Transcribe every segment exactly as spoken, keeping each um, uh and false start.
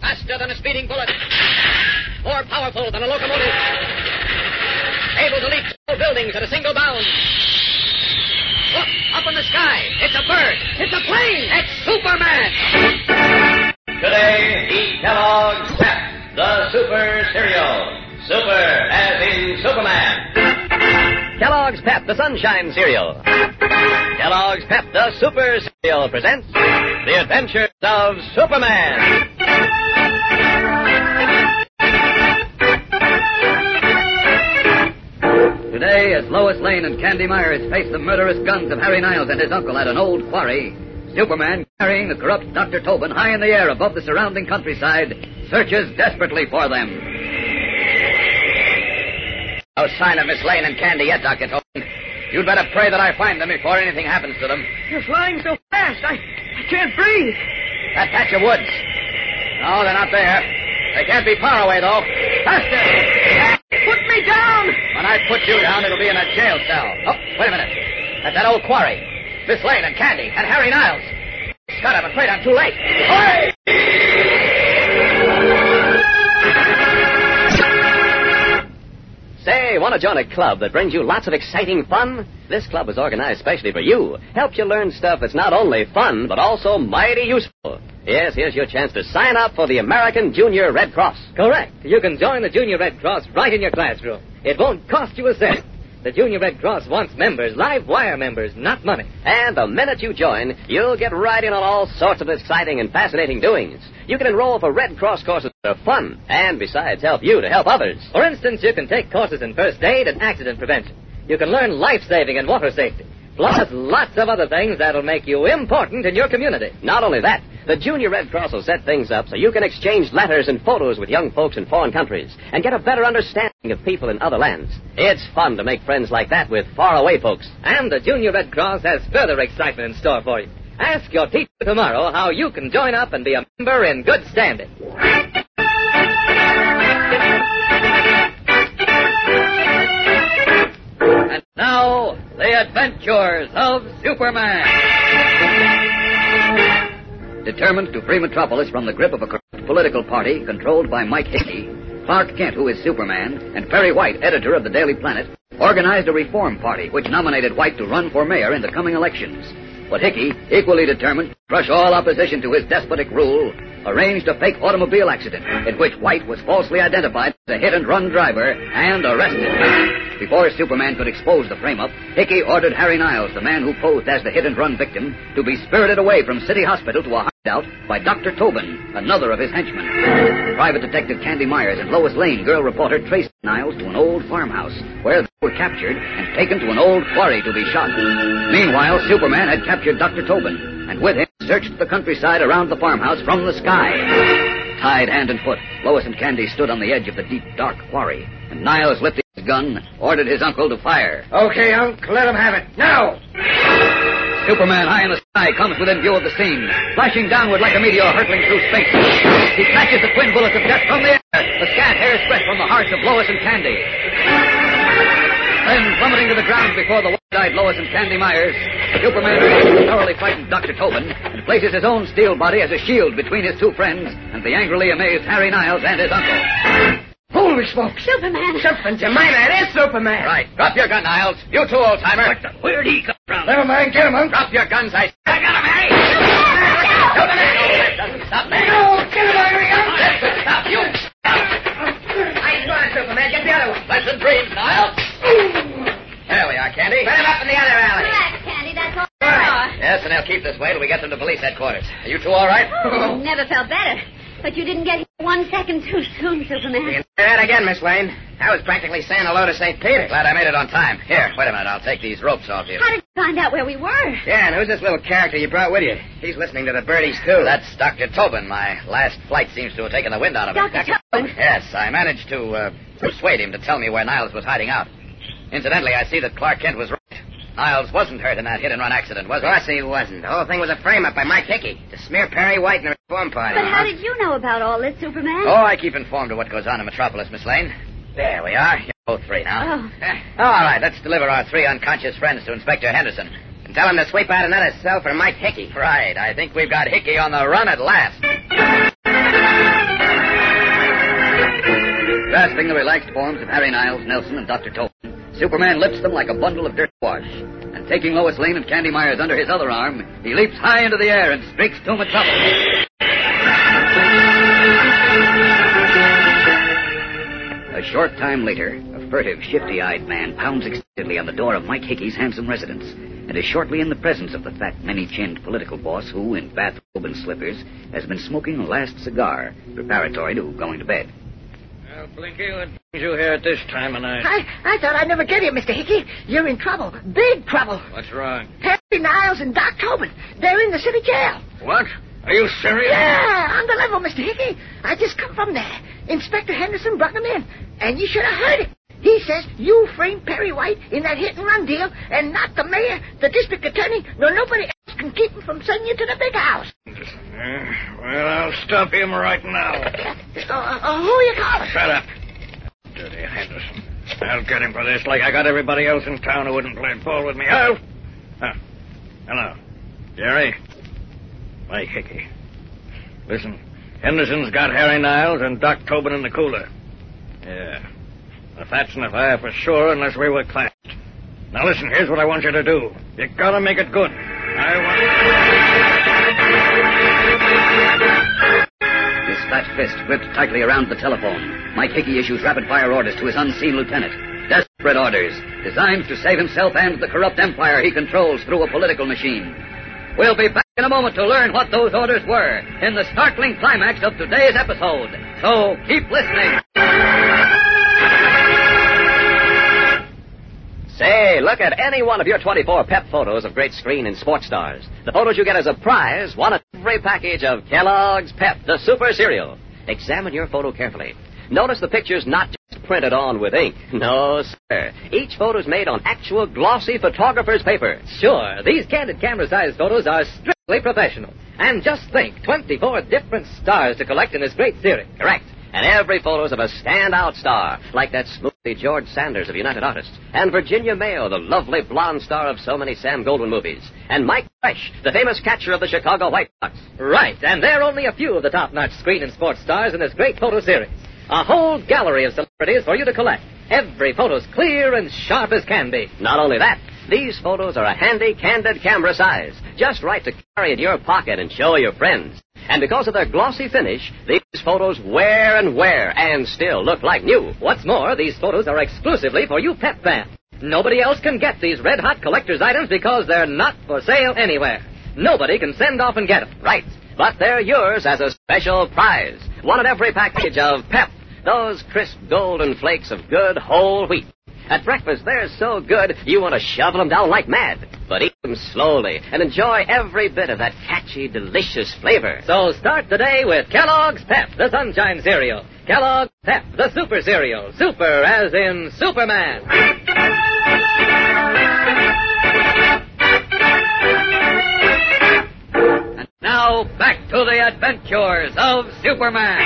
Faster than a speeding bullet. More powerful than a locomotive. Able to leap tall buildings at a single bound. Look, up in the sky. It's a bird. It's a plane. It's Superman. Today, eat Kellogg's Pep, the Super Cereal. Super as in Superman. Kellogg's Pep, the Sunshine Cereal. Kellogg's Pep, the Super Cereal presents The Adventures of Superman. Today, as Lois Lane and Candy Myers face the murderous guns of Harry Niles and his uncle at an old quarry, Superman, carrying the corrupt Doctor Tobin high in the air above the surrounding countryside, searches desperately for them. No sign of Miss Lane and Candy yet, Doctor Tobin. You'd better pray that I find them before anything happens to them. You're flying so fast, I, I can't breathe. That patch of woods. No, they're not there. They can't be far away, though. Faster! Put me down! When I put you down, it'll be in a jail cell. Oh, wait a minute. That's that old quarry. Miss Lane and Candy and Harry Niles. Scott, I'm afraid I'm too late. Hurry! Say, want to join a club that brings you lots of exciting fun? This club is organized specially for you. Helps you learn stuff that's not only fun, but also mighty useful. Yes, here's your chance to sign up for the American Junior Red Cross. Correct. You can join the Junior Red Cross right in your classroom. It won't cost you a cent. The Junior Red Cross wants members, live wire members, not money. And the minute you join, you'll get right in on all sorts of exciting and fascinating doings. You can enroll for Red Cross courses that are fun, and besides help you to help others. For instance, you can take courses in first aid and accident prevention. You can learn life-saving and water safety. Plus, lots of other things that'll make you important in your community. Not only that, the Junior Red Cross will set things up so you can exchange letters and photos with young folks in foreign countries and get a better understanding of people in other lands. It's fun to make friends like that with faraway folks. And the Junior Red Cross has further excitement in store for you. Ask your teacher tomorrow how you can join up and be a member in good standing. And now, the adventures of Superman. Determined to free Metropolis from the grip of a corrupt political party controlled by Mike Hickey, Clark Kent, who is Superman, and Perry White, editor of the Daily Planet, organized a reform party which nominated White to run for mayor in the coming elections. But Hickey, equally determined to crush all opposition to his despotic rule, arranged a fake automobile accident in which White was falsely identified as a hit-and-run driver and arrested. Before Superman could expose the frame-up, Hickey ordered Harry Niles, the man who posed as the hit-and-run victim, to be spirited away from City Hospital to a hideout by Doctor Tobin, another of his henchmen. Private Detective Candy Myers and Lois Lane, girl reporter, traced Niles to an old farmhouse, where they were captured and taken to an old quarry to be shot. Meanwhile, Superman had captured Doctor Tobin, and with him searched the countryside around the farmhouse from the sky. Tied hand and foot, Lois and Candy stood on the edge of the deep, dark quarry, and Niles lifted his gun, ordered his uncle to fire. Okay, Unc, let him have it. Now! Superman, high in the sky, comes within view of the scene, flashing downward like a meteor hurtling through space. He catches the twin bullets of death from the air, the scant hair's breadth from the hearts of Lois and Candy. Then, plummeting to the ground before the wide-eyed Lois and Candy Myers, Superman releases the thoroughly frightened Doctor Tobin and places his own steel body as a shield between his two friends and the angrily amazed Harry Niles and his uncle. Holy smokes! Superman! Something Jemima, it is Superman! Right. Drop your gun, Niles. You too, old-timer. What the? Where'd he come from? Never mind, get him, Unc. Drop your guns, I... I got him, Harry! Superman! No, that doesn't stop me. No, get him, Harry! That should stop you. I ain't going, Superman. Get the other one. Pleasant dreams, Niles. There we are, Candy. Put him up in the other alley. Relax, Candy, that's all. All right. Yes, and they'll keep this way till we get them to police headquarters. Are you two all right? Oh, never felt better. But you didn't get here one second too soon, Superman. You can say that again, Miss Lane. I was practically saying hello to Saint Peter. Glad I made it on time. Here, wait a minute. I'll take these ropes off you. How did you find out where we were? Yeah, and who's this little character you brought with you? He's listening to the birdies, too. That's Doctor Tobin. My last flight seems to have taken the wind out of him. Doctor Tobin? Yes, I managed to uh, persuade him to tell me where Niles was hiding out. Incidentally, I see that Clark Kent was right. Niles wasn't hurt in that hit-and-run accident, was Of he? course he wasn't. The whole thing was a frame-up by Mike Hickey to smear Perry White in the reform party. But how did you know about all this, Superman? Oh, I keep informed of what goes on in Metropolis, Miss Lane. There we are. You're both free now. Oh. All right, let's deliver our three unconscious friends to Inspector Henderson. And tell him to sweep out another cell for Mike Hickey. Right, I think we've got Hickey on the run at last. Grasping the relaxed forms of Harry Niles, Nelson, and Doctor Tobin, Superman lifts them like a bundle of dirt wash. And taking Lois Lane and Candy Myers under his other arm, he leaps high into the air and streaks to Metropolis. A short time later, a furtive, shifty-eyed man pounds excitedly on the door of Mike Hickey's handsome residence, and is shortly in the presence of the fat, many-chinned political boss who, in bathrobe and slippers, has been smoking a last cigar, preparatory to going to bed. Well, Blinky, what brings you here at this time of night? I, I thought I'd never get you, Mister Hickey. You're in trouble. Big trouble. What's wrong? Harry Niles and Doc Tobin. They're in the city jail. What? Are you serious? Yeah, on the level, Mister Hickey. I just come from there. Inspector Henderson brought them in, and you should have heard it. He says you framed Perry White in that hit-and-run deal, and not the mayor, the district attorney, nor nobody else can keep him from sending you to the big house. Uh, well, I'll stop him right now. Uh, uh, who are you calling? Shut up. Dirty Henderson. I'll get him for this like I got everybody else in town who wouldn't play ball with me. I'll... Huh. Hello. Jerry? Mike Hickey. Listen, Henderson's got Harry Niles and Doc Tobin in the cooler. Yeah. The fat's in the fire for sure unless we were clapped. Now listen, here's what I want you to do. You gotta make it good. I want... His fat fist gripped tightly around the telephone. Mike Hickey issues rapid-fire orders to his unseen lieutenant. Desperate orders, designed to save himself and the corrupt empire he controls through a political machine. We'll be back in a moment to learn what those orders were in the startling climax of today's episode. So keep listening. Say, look at any one of your twenty-four Pep photos of great screen and sports stars. The photos you get as a prize, one of every package of Kellogg's Pep, the Super Cereal. Examine your photo carefully. Notice the picture's not just printed on with ink. No, sir. Each photo's made on actual glossy photographer's paper. Sure, these candid camera-sized photos are strictly professional. And just think, twenty-four different stars to collect in this great series. Correct. And every photo's of a standout star, like that smoothie George Sanders of United Artists, and Virginia Mayo, the lovely blonde star of so many Sam Goldwyn movies, and Mike Fresh, the famous catcher of the Chicago White Sox. Right, and they're only a few of the top-notch screen and sports stars in this great photo series. A whole gallery of celebrities for you to collect. Every photo's clear and sharp as can be. Not only that, these photos are a handy, candid camera size, just right to carry in your pocket and show your friends. And because of their glossy finish, these photos wear and wear and still look like new. What's more, these photos are exclusively for you Pep fans. Nobody else can get these red-hot collector's items because they're not for sale anywhere. Nobody can send off and get them. Right, but they're yours as a special prize. One in every package of Pep, those crisp golden flakes of good whole wheat. At breakfast, they're so good, you want to shovel them down like mad. But eat them slowly and enjoy every bit of that catchy, delicious flavor. So start the day with Kellogg's Pep, the Sunshine Cereal. Kellogg's Pep, the Super Cereal. Super as in Superman. And now, back to the adventures of Superman.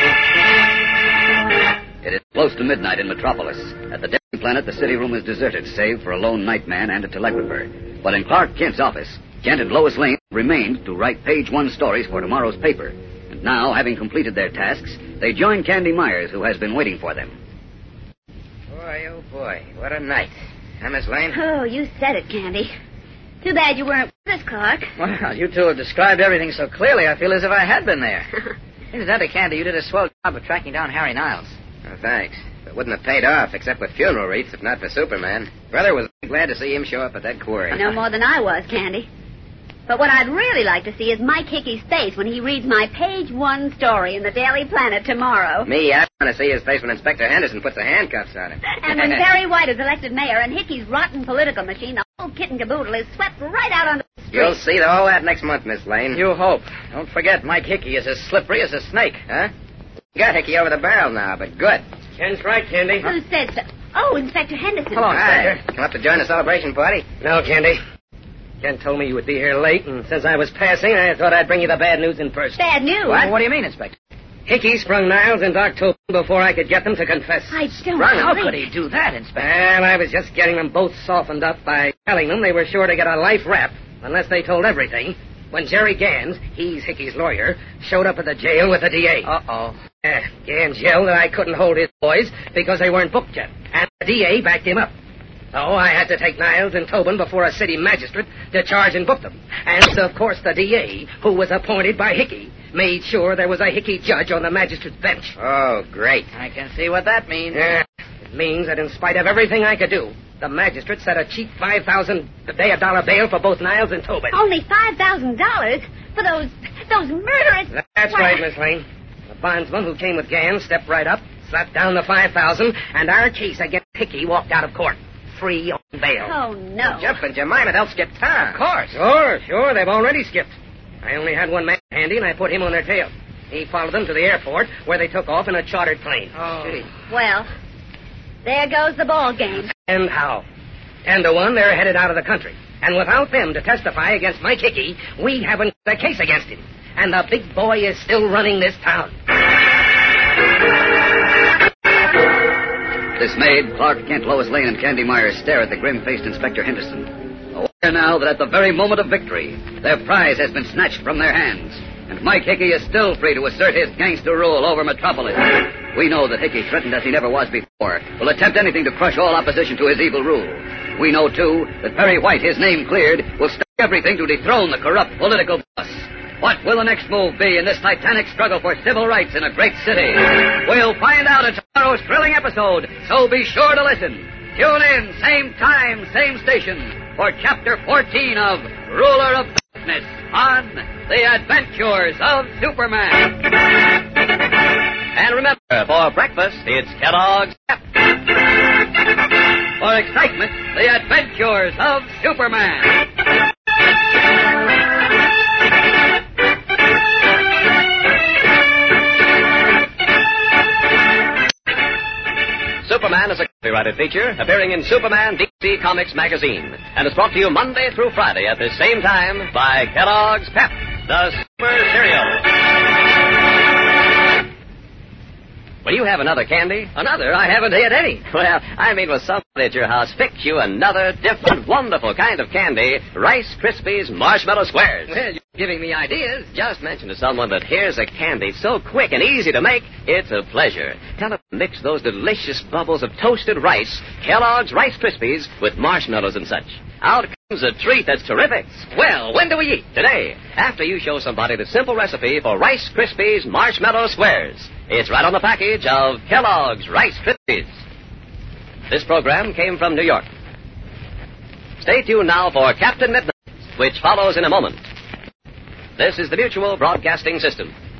It is close to midnight in Metropolis. At the Daily Planet, the city room is deserted, save for a lone nightman and a telegrapher. But in Clark Kent's office, Kent and Lois Lane remained to write page one stories for tomorrow's paper. And now, having completed their tasks, they join Candy Myers, who has been waiting for them. Boy, oh boy, what a night. Huh, Miss Lane? Oh, you said it, Candy. Too bad you weren't with us, Clark. Well, you two have described everything so clearly, I feel as if I had been there. Incidentally, Candy, you did a swell job of tracking down Harry Niles. Oh, thanks. It wouldn't have paid off, except with funeral wreaths, if not for Superman. Brother was glad to see him show up at that quarry. No more than I was, Candy. But what I'd really like to see is Mike Hickey's face when he reads my page one story in the Daily Planet tomorrow. Me, I want to see his face when Inspector Henderson puts the handcuffs on him. And when Perry White is elected mayor and Hickey's rotten political machine, the whole kit and caboodle is swept right out onto the street. You'll see all that next month, Miss Lane. You hope. Don't forget, Mike Hickey is as slippery as a snake. Huh? Got Hickey over the barrel now, but good. Ken's right, Candy. Who said so? Oh, Inspector Henderson. Hello, Hi. Inspector. Come up to join the celebration party? No, Candy. Ken told me you would be here late, and since I was passing, I thought I'd bring you the bad news in person. Bad news? What? What do you mean, Inspector? Hickey sprung Niles and Doc Tobin before I could get them to confess. I don't Sprung How think- could he do that, Inspector? Well, I was just getting them both softened up by telling them they were sure to get a life rap unless they told everything when Jerry Gans, he's Hickey's lawyer, showed up at the jail with the D A. Uh-oh. Uh, Gans yelled that I couldn't hold his boys because they weren't booked yet, and the D A backed him up. So I had to take Niles and Tobin before a city magistrate to charge and book them. And so, of course, the D A, who was appointed by Hickey, made sure there was a Hickey judge on the magistrate's bench. Oh, great. I can see what that means. Yeah, it means that in spite of everything I could do, the magistrate set a cheap five thousand a day a dollar bail for both Niles and Tobin. Only five thousand dollars for those those murderous... That's Why- right, Miss Lane. The bondsman who came with Gans stepped right up, slapped down the five thousand, and our case against Hickey walked out of court, free on bail. Oh, no. Jeff and Jemima, they'll skip town. Of course. Sure, sure. They've already skipped. I only had one man handy, and I put him on their tail. He followed them to the airport, where they took off in a chartered plane. Oh. Well, there goes the ball game. And how? Ten to one, they're headed out of the country. And without them to testify against Mike Hickey, we haven't a case against him. And the big boy is still running this town. Dismayed, Clark Kent, Lois Lane, and Candy Myers stare at the grim-faced Inspector Henderson. Aware now that at the very moment of victory, their prize has been snatched from their hands, and Mike Hickey is still free to assert his gangster rule over Metropolis. We know that Hickey, threatened as he never was before, will attempt anything to crush all opposition to his evil rule. We know, too, that Perry White, his name cleared, will stake everything to dethrone the corrupt political boss. What will the next move be in this titanic struggle for civil rights in a great city? We'll find out in tomorrow's thrilling episode, so be sure to listen. Tune in, same time, same station, for Chapter fourteen of Ruler of Darkness on The Adventures of Superman. And remember, for breakfast, it's Kellogg's Pep. For excitement, The Adventures of Superman. Superman is a copyrighted feature appearing in Superman D C Comics magazine, and is brought to you Monday through Friday at the same time by Kellogg's Pep, the Super Cereal. Will you have another candy? Another? I haven't had any. Well, I mean, with somebody at your house, fix you another different, wonderful kind of candy, Rice Krispies Marshmallow Squares. Well, you're giving me ideas. Just mention to someone that here's a candy so quick and easy to make, it's a pleasure. Tell them to mix those delicious bubbles of toasted rice, Kellogg's Rice Krispies, with marshmallows and such. Out comes a treat that's terrific. Well, when do we eat? Today, after you show somebody the simple recipe for Rice Krispies Marshmallow Squares. It's right on the package of Kellogg's Rice Krispies. This program came from New York. Stay tuned now for Captain Midnight, which follows in a moment. This is the Mutual Broadcasting System.